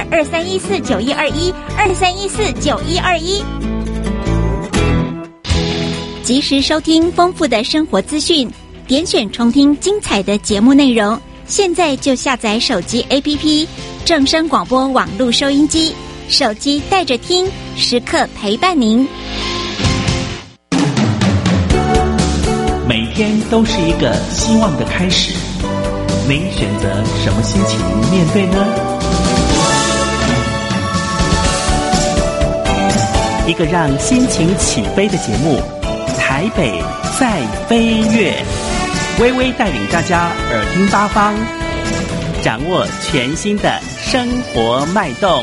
2314912123149121。及时收听丰富的生活资讯，点选重听精彩的节目内容。现在就下载手机 APP 正声广播网络收音机，手机带着听，时刻陪伴您。 每天都是一个希望的开始，您选择什么心情面对呢？一个让心情起飞的节目，台北在飞跃，微微带领大家耳听八方，掌握全新的生活脉动。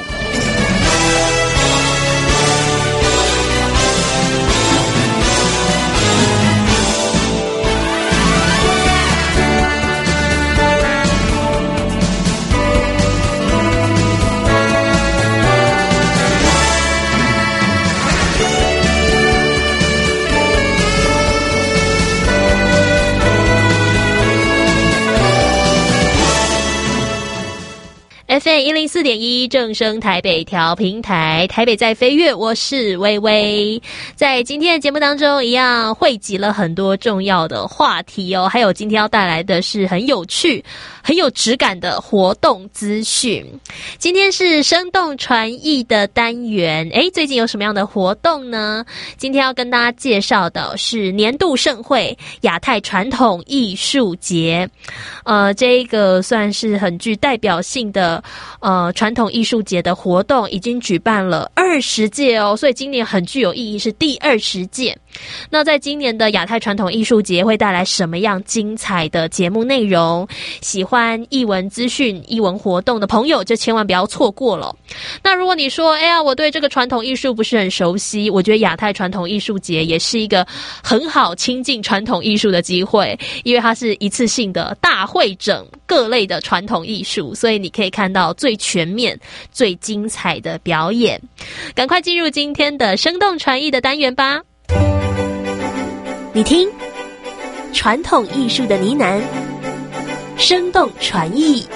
FM104.1正声台北调频台，台北在飞跃，我是微微。在今天的节目当中，一样汇集了很多重要的话题哦，还有今天要带来的是很有趣、很有质感的活动资讯。今天是生动传艺的单元，最近有什么样的活动呢？今天要跟大家介绍的是年度盛会亚太传统艺术节。这个算是很具代表性的传统艺术节的活动，已经举办了20届哦，所以今年很具有意义，是第20届。那在今年的亚太传统艺术节会带来什么样精彩的节目内容？喜欢艺文资讯、艺文活动的朋友就千万不要错过了。那如果你说我对这个传统艺术不是很熟悉，我觉得亚太传统艺术节也是一个很好亲近传统艺术的机会，因为它是一次性的大汇整各类的传统艺术，所以你可以看到最全面、最精彩的表演。赶快进入今天的生动传艺的单元吧。你听，传统艺术的呢喃，生动传艺。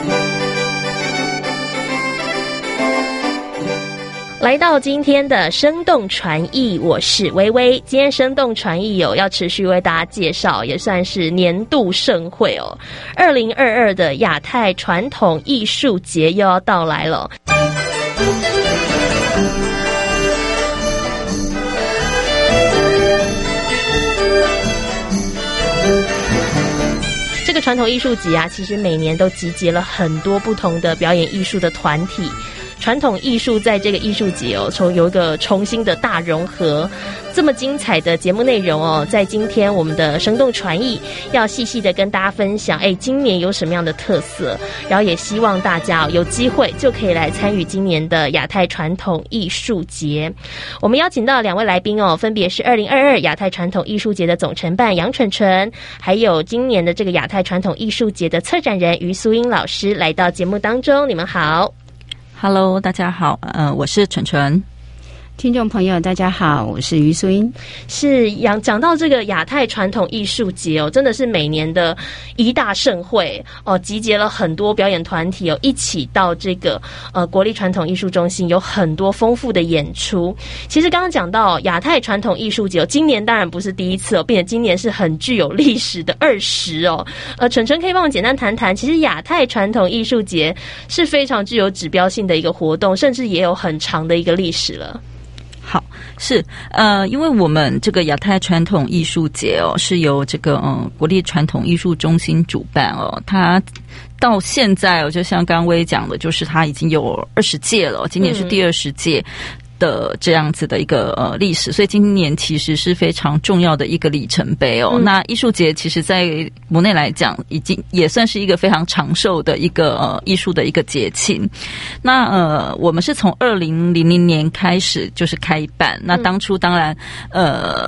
来到今天的生动传艺，我是微微。今天生动传艺要持续为大家介绍，也算是年度盛会哦。2022的亚太传统艺术节又要到来了。这个传统艺术节啊，其实每年都集结了很多不同的表演艺术的团体。传统艺术在这个艺术节有一个重新的大融合，这么精彩的节目内容在今天我们的生动传艺要细细的跟大家分享，今年有什么样的特色，然后也希望大家有机会就可以来参与今年的亚太传统艺术节。我们邀请到2位来宾分别是2022亚太传统艺术节的总承办杨纯纯，还有今年的这个亚太传统艺术节的策展人于素英老师来到节目当中。你们好。 Hello， 大家好，我是纯纯。 听众朋友大家好，我是于素英。 是讲到这个亚太传统艺术节真的是每年的一大盛会集结了很多表演团体一起到这个国立传统艺术中心，有很多丰富的演出。其实刚刚讲到亚太传统艺术节今年当然不是第一次并且今年是很具有历史的20纯纯可以帮我简单谈谈，其实亚太传统艺术节是非常具有指标性的一个活动，甚至也有很长的一个历史了。 好，是因为我们这个亚太传统艺术节是由这个国立传统艺术中心主办它到现在就像刚薇讲的，就是它已经有20届了，今年是第20届。的这样子的一个历史，所以今年其实是非常重要的一个里程碑那艺术节其实在国内来讲已经也算是一个非常长寿的一个艺术的一个节庆。那我们是从2000年开始就是开办，那当初当然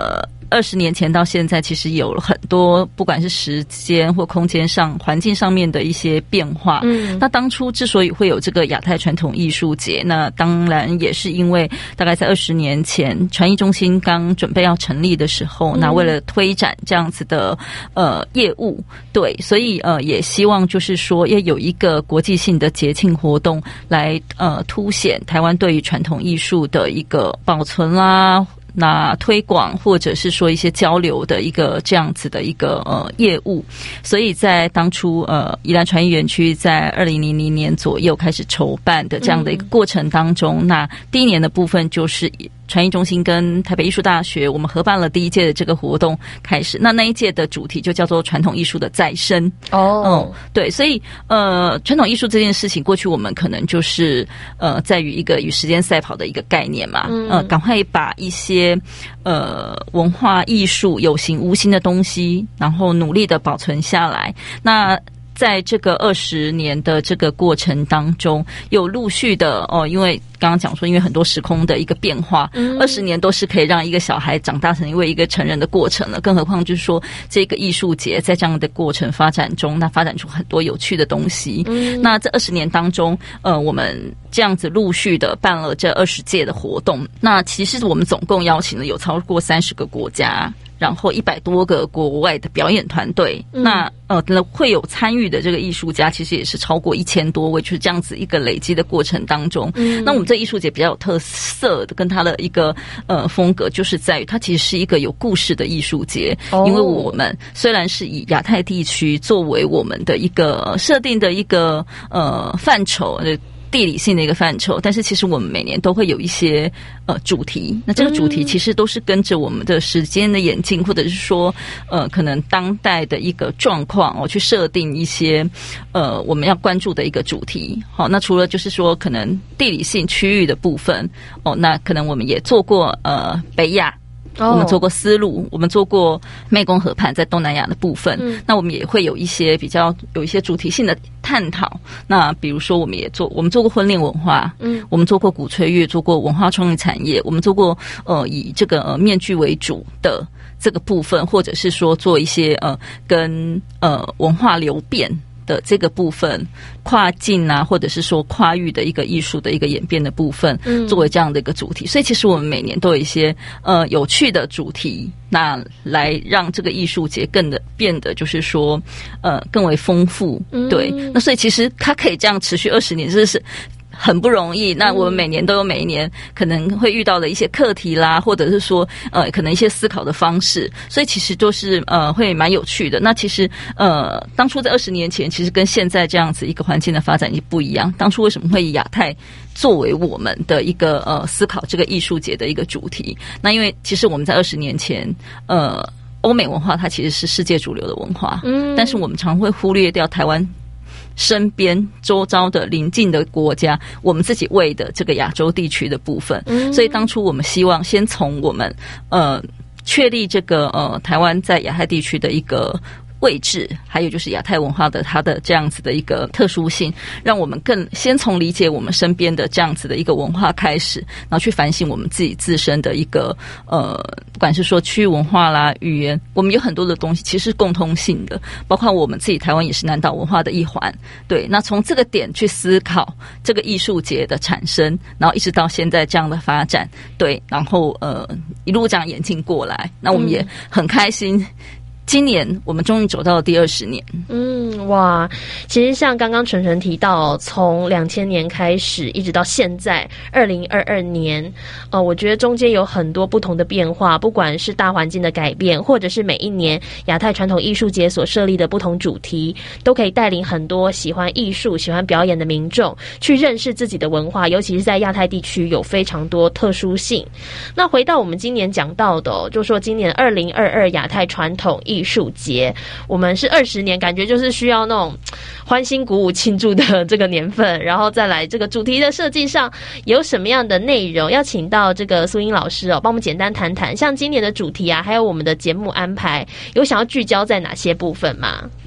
20年前到现在，其实有了很多不管是时间或空间上、环境上面的一些变化。那当初之所以会有这个亚太传统艺术节，那当然也是因为大概在20年前传艺中心刚准备要成立的时候，那为了推展这样子的业务，对，所以也希望就是说要有一个国际性的节庆活动来凸显台湾对于传统艺术的一个保存啦，那推广或者是说一些交流的一个这样子的一个业务。所以在当初宜兰传艺园区在2000年左右开始筹办的这样的一个过程当中，那第一年的部分就是传艺中心跟台北艺术大学我们合办了第一届的这个活动开始，那一届的主题就叫做传统艺术的再生。对，所以传统艺术这件事情过去我们可能就是在于一个与时间赛跑的一个概念嘛，赶快把一些文化艺术有形无形的东西然后努力的保存下来。那在这个20年的这个过程当中，有陆续的因为刚刚讲说，因为很多时空的一个变化，20年都是可以让一个小孩长大成一个成人的过程了，更何况就是说这个艺术节在这样的过程发展中，那发展出很多有趣的东西。那这20年当中，我们这样子陆续的办了这20届的活动，那其实我们总共邀请了有超过30个国家，然后100多个国外的表演团队，那会有参与的这个艺术家其实也是超过1000多位，就是这样子一个累积的过程当中。那我们这艺术节比较有特色的跟它的一个风格，就是在于它其实是一个有故事的艺术节。因为我们虽然是以亚太地区作为我们的一个设定的一个范畴，地理性的一个范畴，但是其实我们每年都会有一些主题，那这个主题其实都是跟着我们的时间的演进，或者是说可能当代的一个状况去设定一些我们要关注的一个主题。好，那除了就是说可能地理性区域的部分那可能我们也做过北亚。我们做过丝路，我们做过湄公河畔在东南亚的部分，那我们也会有一些有一些主题性的探讨。那比如说我们做过婚恋文化，我们做过鼓吹乐，做过文化创意产业，我们做过以这个面具为主的这个部分，或者是说做一些跟文化流变的这个部分，跨境啊，或者是说跨域的一个艺术的一个演变的部分，作为这样的一个主题。所以其实我们每年都有一些有趣的主题，那来让这个艺术节变得就是说更为丰富。对，那所以其实它可以这样持续20年，这是很不容易。那我们每年都有每一年可能会遇到的一些课题啦，或者是说可能一些思考的方式，所以其实都是会蛮有趣的。那其实当初在20年前，其实跟现在这样子一个环境的发展也不一样。当初为什么会以亚太作为我们的一个思考这个艺术节的一个主题？那因为其实我们在20年前欧美文化它其实是世界主流的文化，但是我们常会忽略掉台湾身边周遭的邻近的国家，我们自己为的这个亚洲地区的部分。所以当初我们希望先从我们确立这个台湾在亚太地区的一个位置，还有就是亚太文化的它的这样子的一个特殊性，让我们更先从理解我们身边的这样子的一个文化开始，然后去反省我们自己自身的一个不管是说区域文化啦、语言，我们有很多的东西其实是共通性的，包括我们自己台湾也是南岛文化的一环。对，那从这个点去思考这个艺术节的产生，然后一直到现在这样的发展，对，然后一路这样演进过来，那我们也很开心。今年我们终于走到了第20年。 哇，其实像刚刚纯纯提到，从2000年开始一直到现在2022年，我觉得中间有很多不同的变化，不管是大环境的改变，或者是每一年亚太传统艺术节所设立的不同主题，都可以带领很多喜欢艺术、喜欢表演的民众去认识自己的文化，尤其是在亚太地区有非常多特殊性。那回到我们今年讲到的就说今年2022亚太传统艺术节，我们是20年，感觉就是需要那种欢欣鼓舞庆祝的这个年份，然后再来这个主题的设计上有什么样的内容，要请到这个苏英老师帮我们简单谈谈，像今年的主题啊，还有我们的节目安排，有想要聚焦在哪些部分吗？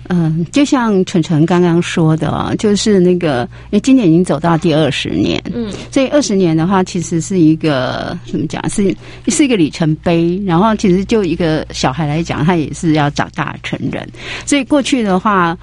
就像纯纯刚刚说的，就是那个，因为今年已经走到第20年，所以20年的话，其实是一个怎么讲，是一个里程碑。然后，其实就一个小孩来讲，他也是要长大成人。所以过去的话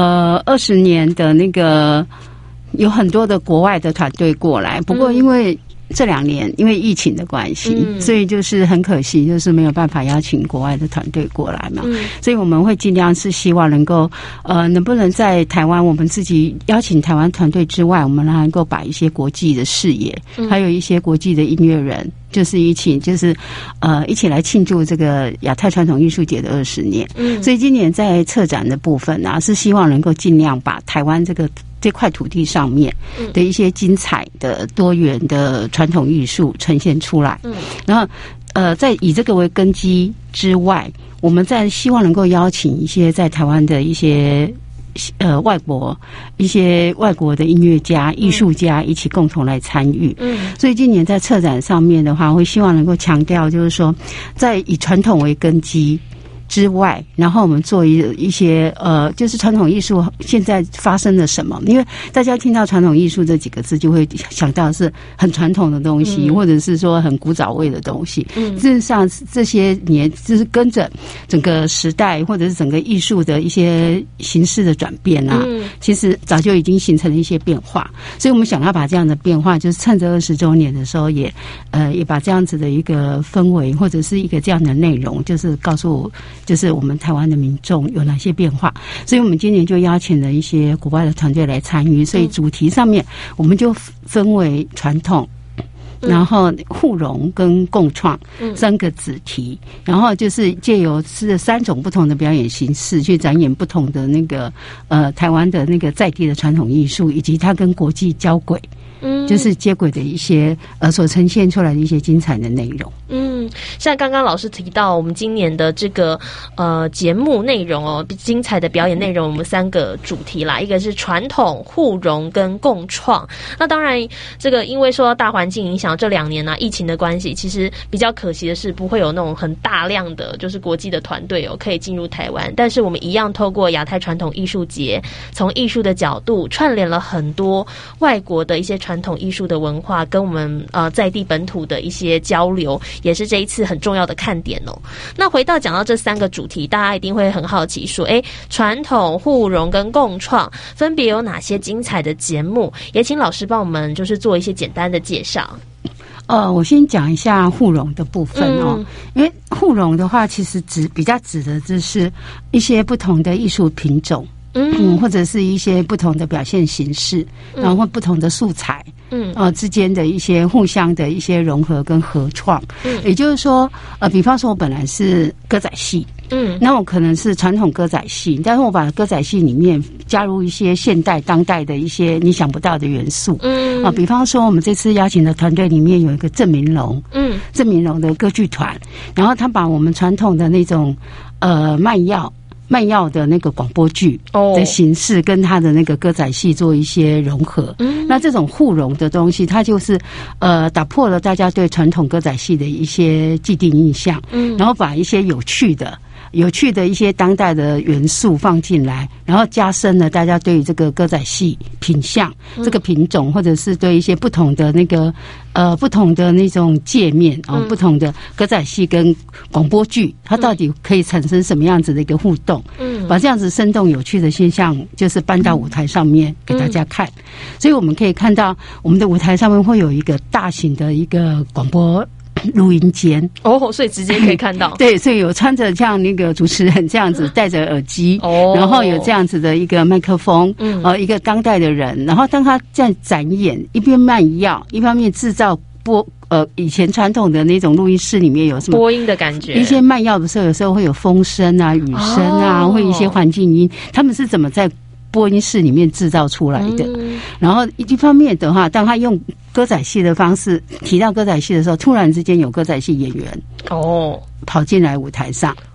，20年的那个有很多的国外的团队过来，不过因为这2年因为疫情的关系，所以就是很可惜，就是没有办法邀请国外的团队过来嘛。所以我们会尽量是希望能够能不能在台湾我们自己邀请台湾团队之外，我们能够把一些国际的视野，还有一些国际的音乐人，就是一起来庆祝这个亚太传统艺术节的20年。所以今年在策展的部分啊，是希望能够尽量把台湾这块土地上面的一些精彩的多元的传统艺术呈现出来。然后在以这个为根基之外，我们在希望能够邀请一些在台湾的一些外国的音乐家、艺术家一起共同来参与。所以今年在策展上面的话，会希望能够强调，就是说，在以传统为根基之外，然后我们做一些就是传统艺术现在发生了什么？因为大家听到传统艺术这几个字，就会想到是很传统的东西，或者是说很古早味的东西。事实上，这些年就是跟着整个时代或者是整个艺术的一些形式的转变啊，其实早就已经形成了一些变化。所以我们想要把这样的变化，就是趁着20周年的时候也把这样子的一个氛围或者是一个这样的内容，就是告诉就是我们台湾的民众有哪些变化。所以我们今年就邀请了一些国外的团队来参与，所以主题上面我们就分为传统，然后互融跟共创3个子题，然后就是借由3种不同的表演形式去展演不同的那个台湾的那个在地的传统艺术，以及它跟国际交轨，就是接轨的一些所呈现出来的一些精彩的内容。 像刚刚老师提到，我们今年的这个节目内容哦，精彩的表演内容，我们3个主题啦，一个是传统、互融跟共创。那当然，这个因为受到大环境影响，这2年疫情的关系，其实比较可惜的是，不会有那种很大量的就是国际的团队可以进入台湾。但是我们一样透过亚太传统艺术节，从艺术的角度串联了很多外国的一些传统艺术的文化，跟我们在地本土的一些交流，也是这一次很重要的看点哦。那回到讲到这3个主题，大家一定会很好奇说，传统、互融跟共创分别有哪些精彩的节目？也请老师帮我们就是做一些简单的介绍。 我先讲一下互融的部分哦，因为互融的话，其实比较指的就是一些不同的艺术品种。或者是一些不同的表现形式，然后不同的素材，之间的一些互相的一些融合跟合创。也就是说，比方说我本来是歌仔戏，那我可能是传统歌仔戏，但是我把歌仔戏里面加入一些现代当代的一些你想不到的元素。比方说我们这次邀请的团队里面有一个郑明龙，郑明龙的歌剧团，然后他把我们传统的那种慢药的那个广播剧的形式跟他的那个歌仔戏做一些融合。那这种互融的东西，它就是打破了大家对传统歌仔戏的一些既定印象，然后把一些有趣的一些当代的元素放进来，然后加深了大家对于这个歌仔戏品相、这个品种，或者是对一些不同的那个不同的那种界面不同的歌仔戏跟广播剧，它到底可以产生什么样子的一个互动？把这样子生动有趣的现象，就是搬到舞台上面给大家看。所以我们可以看到，我们的舞台上面会有一个大型的一个广播录音间所以直接可以看到。 对，所以有穿着像那个主持人这样子戴着耳机，然后有这样子的一个麦克风，一个当代的人，然后当他在展演，一边卖药，一方面制造以前传统的那种录音室里面有什么播音的感觉， 一些卖药的时候，有时候会有风声啊、雨声啊，会一些环境音，他们是怎么在播音室里面制造出来的？然后一方面的话，当他用歌仔戏的方式提到歌仔戏的时候，突然之间有歌仔戏演员跑进来舞台上，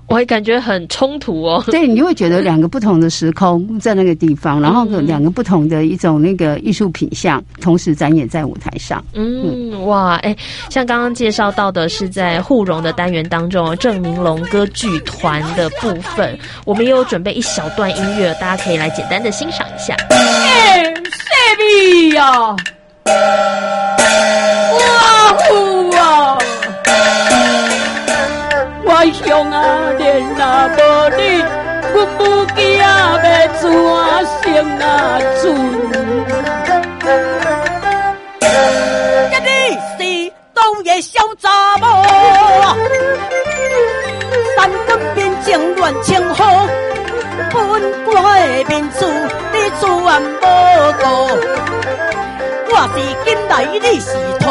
我也感觉很冲突哦。 对，你会觉得两个不同的时空在那个地方，然后两个不同的一种那个艺术品相同时展演在舞台上。 哇，像刚刚介绍到的是在互融的单元当中，郑明龙歌剧团的部分，我们也有准备一小段音乐，大家可以来简单的欣赏一下。 谢米呀，我父啊！我乡啊，连若无你，阮母囝要怎生啊存？你是东野小查某，三更边境乱情好，本官的面子你全无顾，我是今来你是土。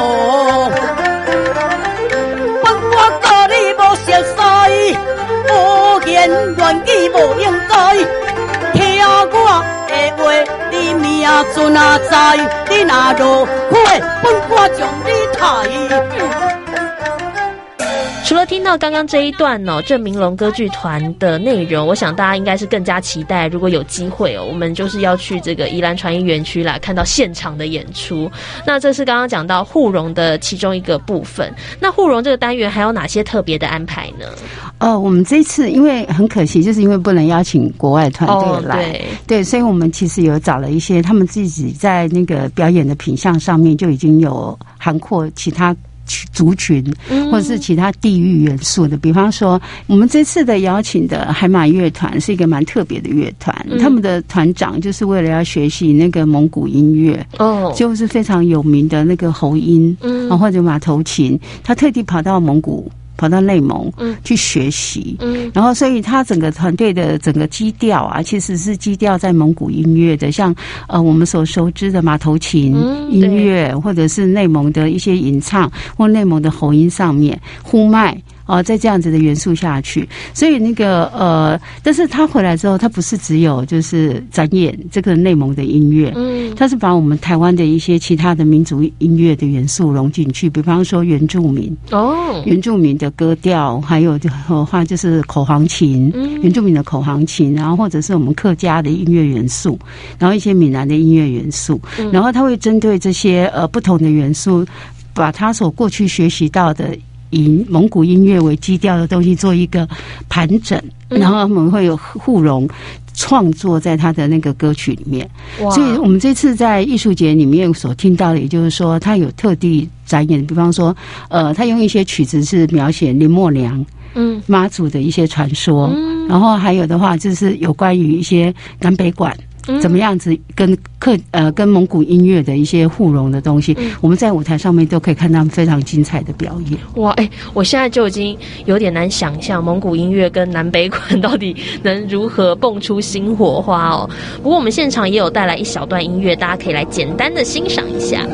熟悉，无言乱语无应该，听我的话，你命准啊知，你若落血，本官将你抬。 除了听到刚刚这一段郑明龙歌剧团的内容，我想大家应该是更加期待，如果有机会我们就是要去这个宜兰传艺园区来看到现场的演出。那这是刚刚讲到互融的其中一个部分。那互融这个单元还有哪些特别的安排呢？ 我们这次因为很可惜，就是因为不能邀请国外团队来，对，所以我们其实有找了一些他们自己在那个表演的品项上面就已经有涵括其他族群或者是其他地域元素的，比方说我们这次的邀请的海马乐团是一个蛮特别的乐团，他们的团长就是为了要学习那个蒙古音乐，就是非常有名的那个喉音，或者马头琴，他特地跑到内蒙去学习，然后所以他整个团队的整个基调啊，其实是基调在蒙古音乐的，像我们所熟知的马头琴音乐，或者是内蒙的一些吟唱或内蒙的喉音上面呼麦。在这样子的元素下去，所以那个但是他回来之后，他不是只有就是展演这个内蒙的音乐，他是把我们台湾的一些其他的民族音乐的元素融进去，比方说原住民的歌调，还有的话就是口簧琴，原住民的口簧琴，然后或者是我们客家的音乐元素，然后一些闽南的音乐元素，然后他会针对这些不同的元素，把他所过去学习到的以蒙古音乐为基调的东西做一个盘整，然后我们会有互融创作在他的那个歌曲里面。所以我们这次在艺术节里面所听到的，也就是说他有特地展演，比方说他用一些曲子是描写林默娘妈祖的一些传说，然后还有的话就是有关于一些南北管怎么样子跟蒙古音乐的一些互融的东西，我们在舞台上面都可以看到非常精彩的表演。 哇，我现在就已经有点难想象蒙古音乐跟南北管到底能如何蹦出新火花哦。不过我们现场也有带来一小段音乐，大家可以来简单的欣赏一下。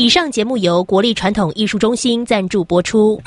以上节目由国立传统艺术中心赞助播出。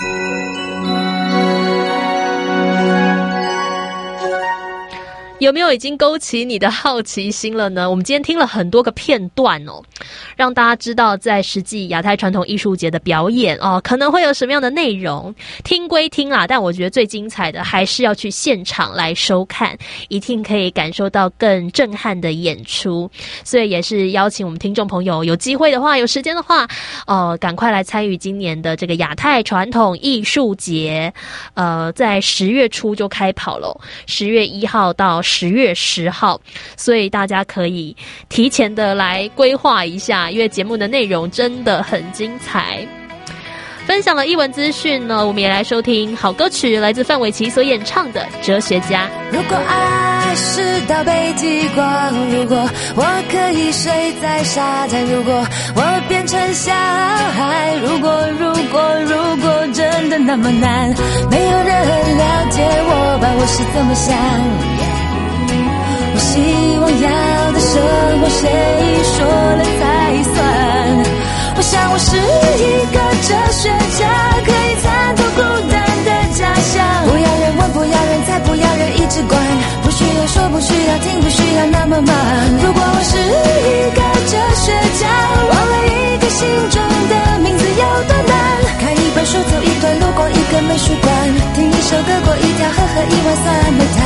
有没有已经勾起你的好奇心了呢？我们今天听了很多个片段哦，让大家知道在实际亚太传统艺术节的表演哦，可能会有什么样的内容。听归听啦，但我觉得最精彩的还是要去现场来收看，一定可以感受到更震撼的演出。所以也是邀请我们听众朋友有机会的话，有时间的话，赶快来参与今年的这个亚太传统艺术节。在10月初就开跑了，10月1号到10月10号，所以大家可以提前的来规划一下，因为节目的内容真的很精彩。分享了艺文资讯呢，我们也来收听好歌曲，来自范玮琪所演唱的《哲学家》。 如果爱是道北极光，如果我可以睡在沙滩，如果我变成小孩，如果真的那么难，没有人了解我吧，我是怎么想。我希望要的生活谁说了才算。我想我是一个哲学家，可以参透孤单的假象。不要人问，不要人猜，不要人一直管，不需要说，不需要听，不需要那么忙。如果我是一个哲学家，忘了一个心中的名字有多难。看一本书，走一段路，逛一个美术馆，听一首歌，过一条河，喝一碗酸梅汤。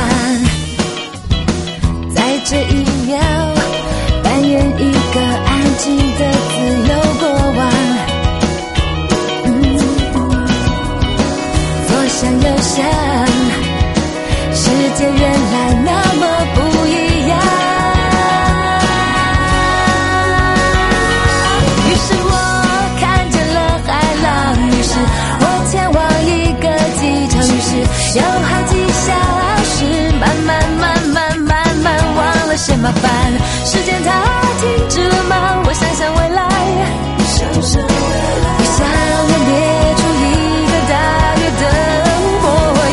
在这一秒扮演一个安静的自由国王，左想右想，世界原来那么不一样。于是我看见了海浪，于是我前往一个机场，于是有好几小时慢慢忘了些麻烦，时间它停止了吗？我想想未来，我想要列出一个大约的模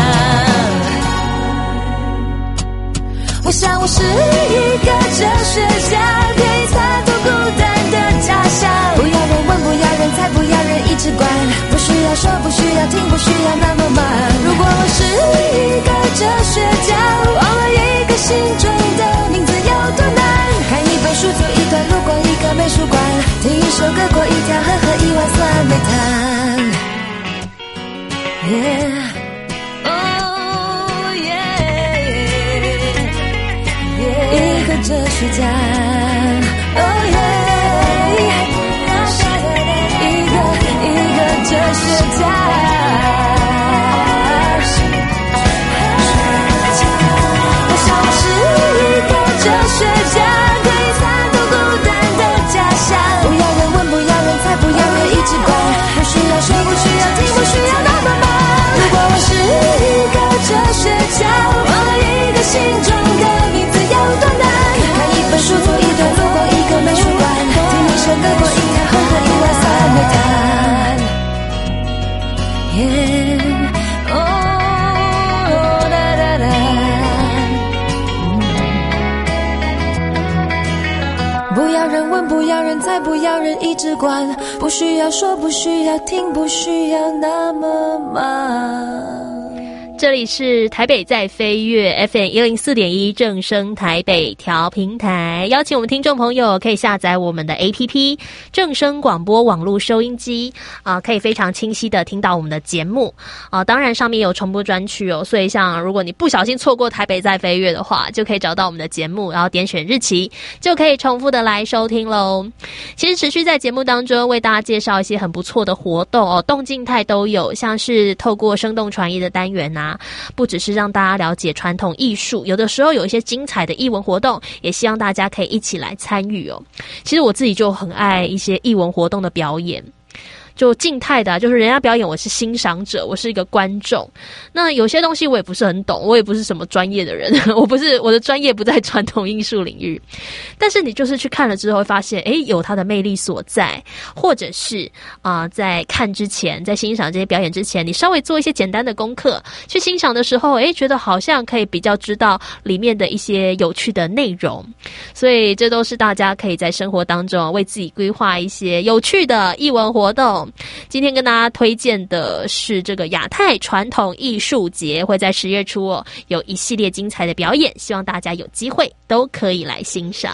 样。我想我是一个哲学家，可以参透孤单的假象。不要人问，不要人猜，不要人一直管，不需要说，不需要听，不需要那么忙。如果我是一个哲学家，忘了一个心中的名字有多难。看一本书，走一段路，逛一个美术馆，听一首歌，过一条河，喝一碗酸梅汤。一个哲学家，一个哲学家。哲学家可以参透孤单的假象。不要人问，不要人猜，不要人一直管，不需要说，不需要听，不需要那么忙。如果我是一个哲学家，忘了一个心中的名字有多难。看一本书，走一段路，逛一个美术馆，听一首歌，过一条河，喝一碗酸梅汤。不要人问，不要人猜，不要人一直管，不需要说，不需要听，不需要那么忙。 这里是台北在飞跃 FM104.1 正声台北调频台，邀请我们听众朋友可以下载我们的 APP 正声广播网络收音机可以非常清晰的听到我们的节目当然上面有重播专区哦，所以像如果你不小心错过台北在飞跃的话，就可以找到我们的节目，然后点选日期就可以重复的来收听咯。其实持续在节目当中为大家介绍一些很不错的活动动静态都有，像是透过生动传艺的单元不只是让大家了解传统艺术，有的时候有一些精彩的艺文活动，也希望大家可以一起来参与哦。其实我自己就很爱一些艺文活动的表演， 就静态的就是人家表演我是欣赏者，我是一个观众。那有些东西我也不是很懂，我也不是什么专业的人，我的专业不在传统艺术领域。但是你就是去看了之后会发现，有它的魅力所在，或者是在看之前，在欣赏这些表演之前，你稍微做一些简单的功课，去欣赏的时候，觉得好像可以比较知道里面的一些有趣的内容。所以这都是大家可以在生活当中为自己规划一些有趣的艺文活动。今天跟大家推荐的是这个亚太传统艺术节，会在10月初有一系列精彩的表演，希望大家有机会都可以来欣赏。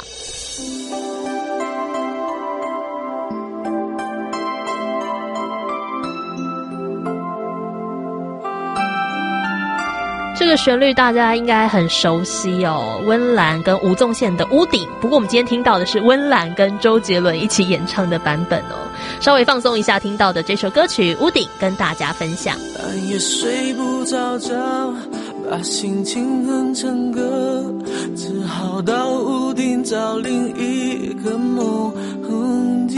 这个旋律大家应该很熟悉哦，温岚跟吴宗宪的《屋顶》。不过我们今天听到的是温岚跟周杰伦一起演唱的版本哦。稍微放松一下听到的这首歌曲《屋顶》，跟大家分享。 半夜睡不着觉，把心情哼成歌，只好到屋顶找另一个梦境。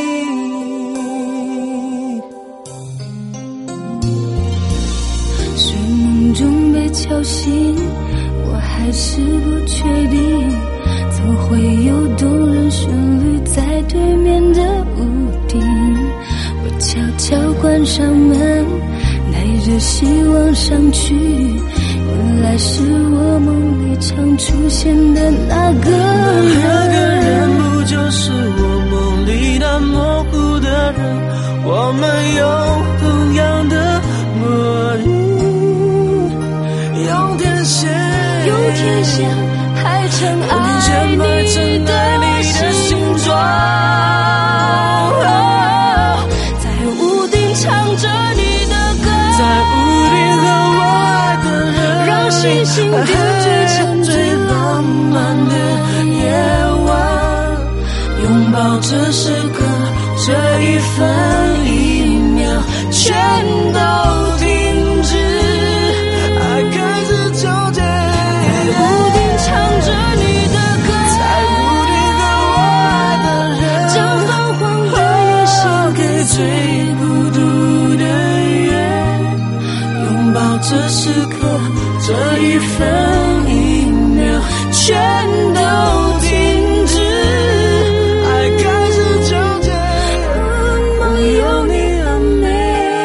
睡梦中被敲醒，我还是不确定，怎会有动人旋律在对面的屋顶。我悄悄关上门，带着希望上去，原来是我梦里常出现的那个人。 那个人不就是我梦里那模糊的人？我们有同样的默契，用天线排成爱你的形状，在屋顶唱着你的歌，在屋顶和我爱的人，让星星点缀成最浪漫的夜晚，拥抱这时刻，这一分一秒全都停止，爱开始纠结，在屋顶唱着你的歌，在屋顶和我爱的人，将泛黄的夜献给最孤独的月，拥抱这时刻，这一分一秒全都停止，爱开始纠结，梦有你很美。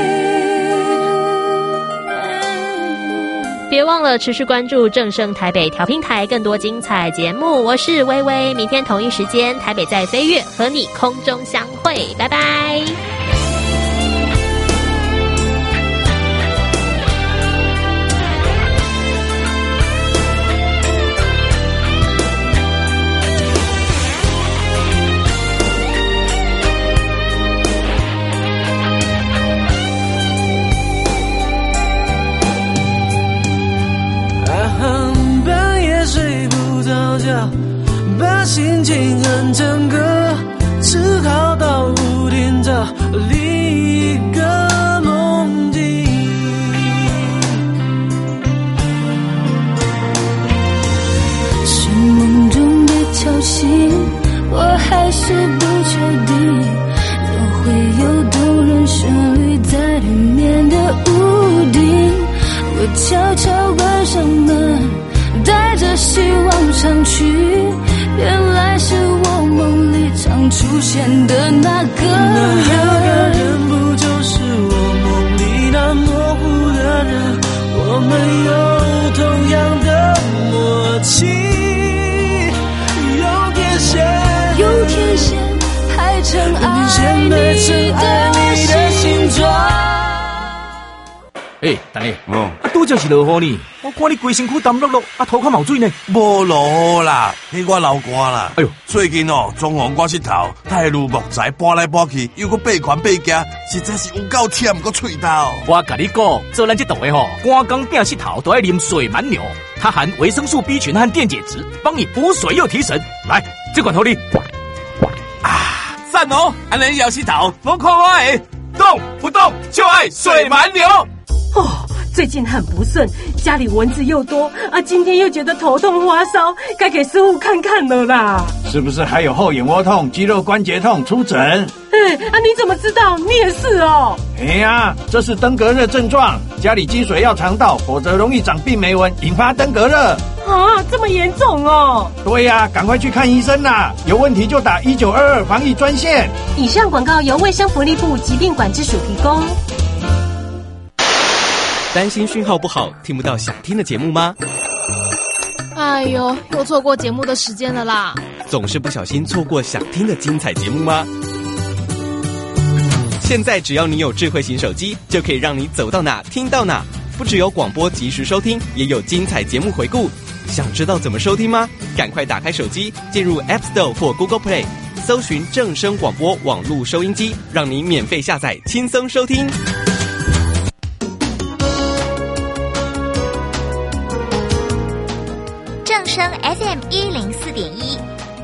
别忘了持续关注正声台北调频台更多精彩节目。我是微微，明天同一时间台北在飞跃和你空中相会，拜拜。 半夜睡不着觉，把心情哼成歌，只好到屋顶找另一个梦境。 是梦中被敲醒，我还是不确定，怎会有动人旋律在对面的屋顶。我悄悄关上门，带着希望上去，原来是我梦里常出现的那个人。 那个人不就是我梦里那模糊的人？我们有同样的默契，用天线排成爱你的形状。 等下，拄就是落雨呢，我看你规身躯澹漉漉，头壳冒水呢。 无落雨啦，迄我流汗啦。哎呦，最近装潢我膝头，太如木材搬来搬去，又搁爬悬爬夹，实在是有够忝个喙头。 我甲你讲，做咱这档的赶工拼膝头都要啉水蛮牛，它含维生素 B 群和电解质，帮你补水又提神。来，这罐头你赞哦！安尼摇膝头，我看我的动不动就爱水蛮牛。 最近很不顺，家里蚊子又多今天又觉得头痛发烧，该给师傅看看了啦。 是不是还有后眼窝痛、肌肉关节痛？出诊。 你怎么知道？你也是哦。 哎呀，这是登革热症状，家里积水要常倒，否则容易长病媒蚊，引发登革热。 啊，这么严重哦？ 对呀，赶快去看医生啦！有问题就打1922防疫专线。 以上广告由卫生福利部疾病管制署提供。 担心讯号不好，听不到想听的节目吗？ 哎呦，又错过节目的时间了啦！ 总是不小心错过想听的精彩节目吗？现在只要你有智慧型手机，就可以让你走到哪听到哪。不只有广播及时收听，也有精彩节目回顾。想知道怎么收听吗？赶快打开手机，进入 App Store 或 Google Play， 搜寻正声广播网络收音机，让你免费下载，轻松收听。